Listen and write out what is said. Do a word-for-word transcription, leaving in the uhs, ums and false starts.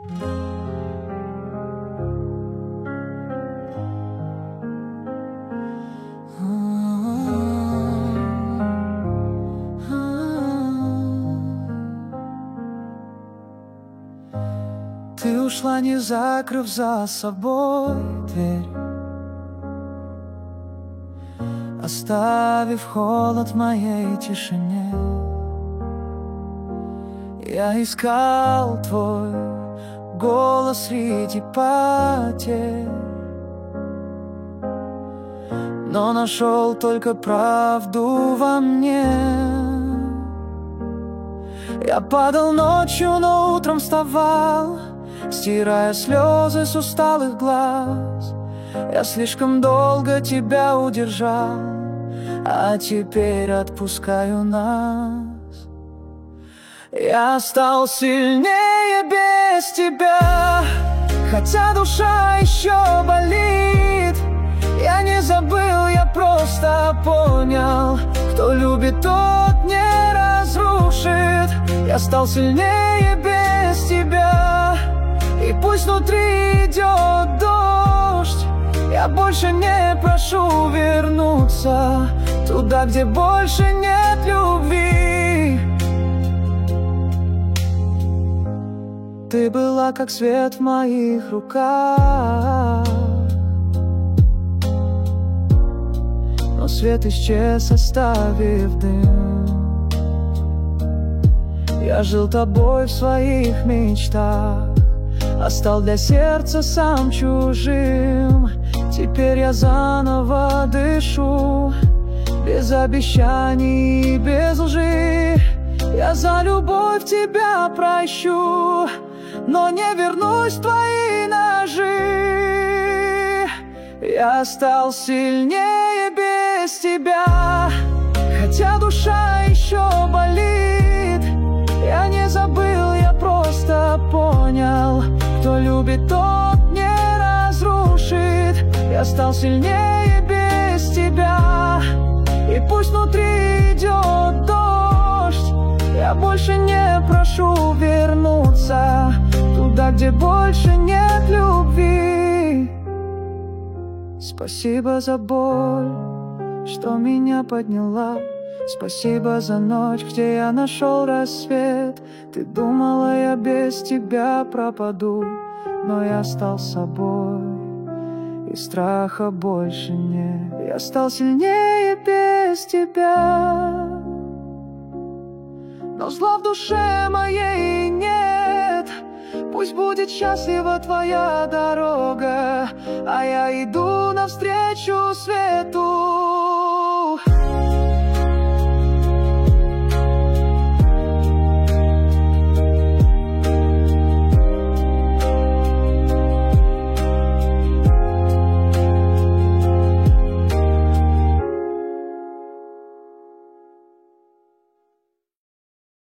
Ты ушла, не закрыв за собой дверь, оставив холод в моей тишине. Я искал твой голос среди потерь, но нашел только правду во мне. Я падал ночью, но утром вставал, стирая слезы с усталых глаз. Я слишком долго тебя удержал, а теперь отпускаю нас. Я стал сильнее без тебя, хотя душа еще болит. Я не забыл, я просто понял: кто любит, тот не разрушит. Я стал сильнее без тебя, и пусть внутри идет дождь, я больше не прошу вернуться туда, где больше нет любви. Ты была как свет в моих руках, но свет исчез, оставив дым. Я жил тобой в своих мечтах, а стал для сердца сам чужим. Теперь я заново дышу, без обещаний и без лжи. Я за любовь тебя прощу, но не вернусь в твои ножи. Я стал сильнее без тебя, хотя душа еще болит. Я не забыл, я просто понял: кто любит, тот не разрушит. Я стал сильнее без тебя, и пусть внутри идет дождь, я больше не прошу вернуться туда, где больше нет любви. Спасибо за боль, что меня подняла. Спасибо за ночь, где я нашел рассвет. Ты думала, я без тебя пропаду, но я стал собой, и страха больше нет. Я стал сильнее без тебя, но зла в душе моей нет. Пусть будет счастлива твоя дорога, а я иду навстречу свету.